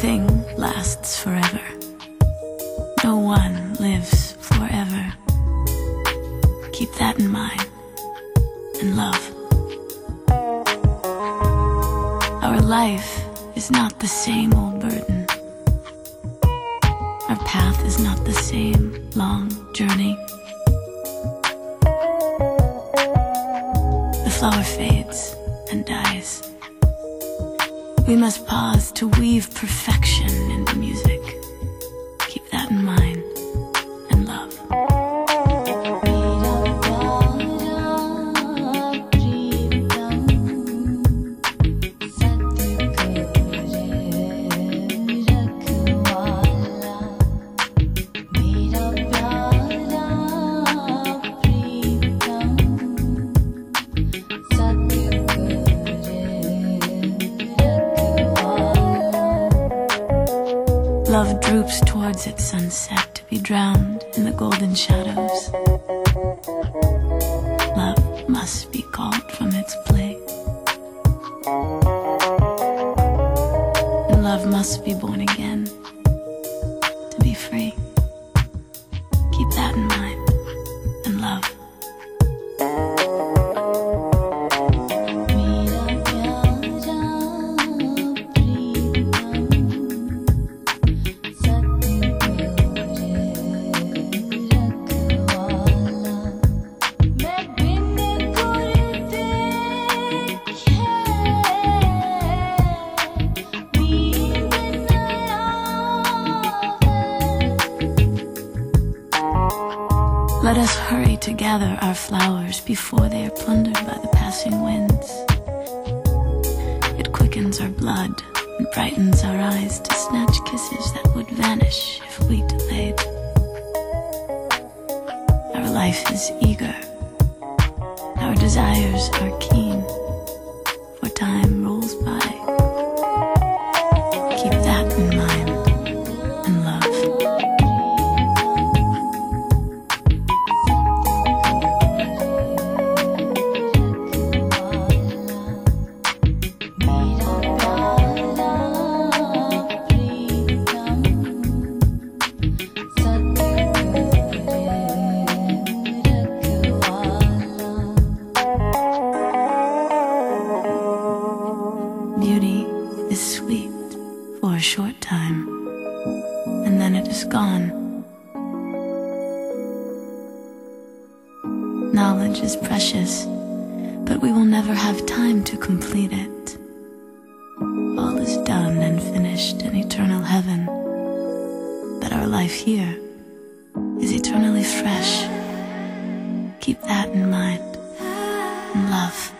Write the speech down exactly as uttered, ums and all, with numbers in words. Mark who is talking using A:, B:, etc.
A: Nothing lasts forever. No one lives forever. Keep that in mind and love. Our life is not the same old burden. Our path is not the same long journey. The flower fades and dies. We must pause to weave perfection into music. Keep that in mind and love. Love droops towards its sunset to be drowned in the golden shadows. Love must be called from its play. And love must be born again to be free. Keep that in mind and love. Let us hurry to gather our flowers before they are plundered by the passing winds. It quickens our blood and brightens our eyes to snatch kisses that would vanish if we delayed. Our life is eager. Our desires are keen, for time rolls by. Keep that in mind and love. Beauty is sweet for a short time, and then it is gone. Knowledge is precious, but we will never have time to complete it. All is done and finished in eternal heaven, but our life here is eternally fresh. Keep that in mind and love.